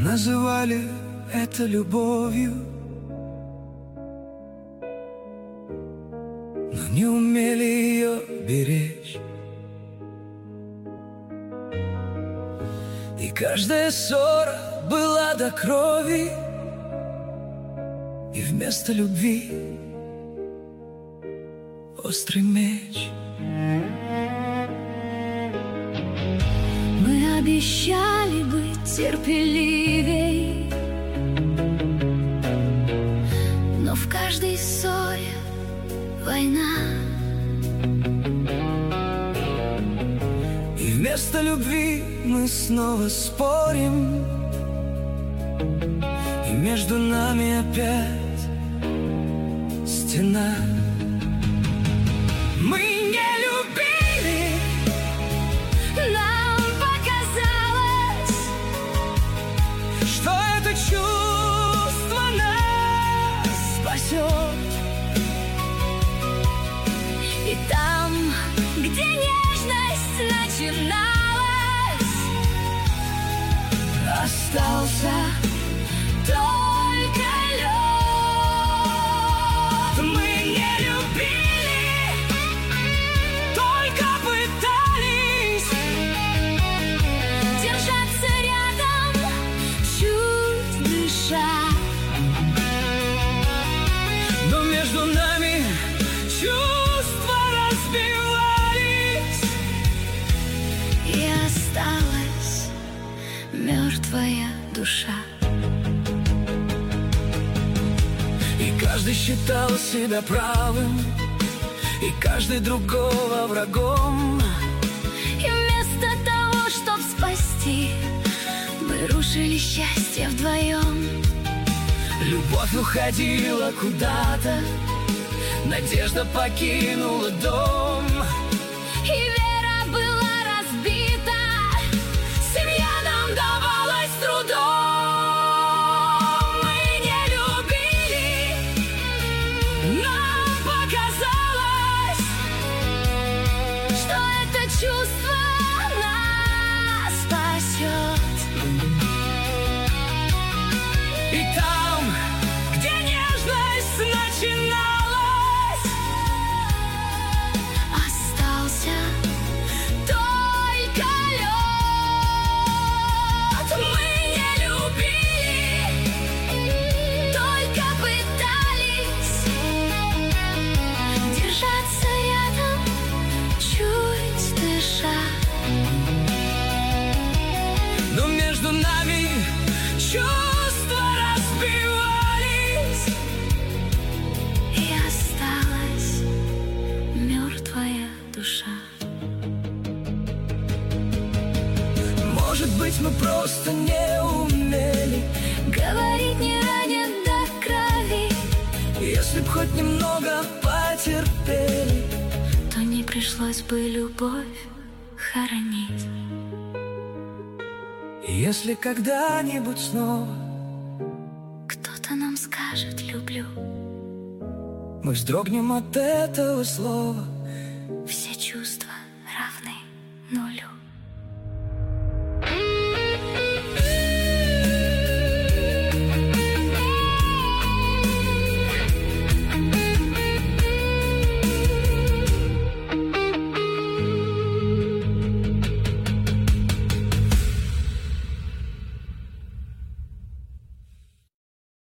называли это любовью, но не умели ее беречь. И каждая ссора была до крови, и вместо любви острый меч. Мы обещали быть терпеливей, но в каждой ссоре война. И вместо любви мы снова спорим, и между нами опять стена. Мы не любили, Нам показалось, что это чувство нас спасет. и там, где нежность начиналась, Остался только лед. мы не любили, только пытались Держаться рядом, чуть дыша. но между нами чувства разбивались. И осталась мертвая душа. И каждый считал себя правым, и каждый другого врагом. И вместо того, чтоб спасти, мы рушили счастье вдвоем. Любовь уходила куда-то, надежда покинула дом. И вера была разбита, семья нам давалась с трудом. Мы не любили, Нам показалось, что это чувство нас спасет. и там, где нежность начиналась, Остался только лед. Мы не любили, только пытались держаться рядом, чуть дыша. но между нами чувства разбивались. И осталась мертвая душа. Может быть, мы просто не умели. Говорить не ранен до крови, Если б хоть немного потерпели, то не пришлось бы любовь хоронить. если когда-нибудь снова Кто-то нам скажет «люблю», мы вздрогнем от этого слова. все чувства равны нулю.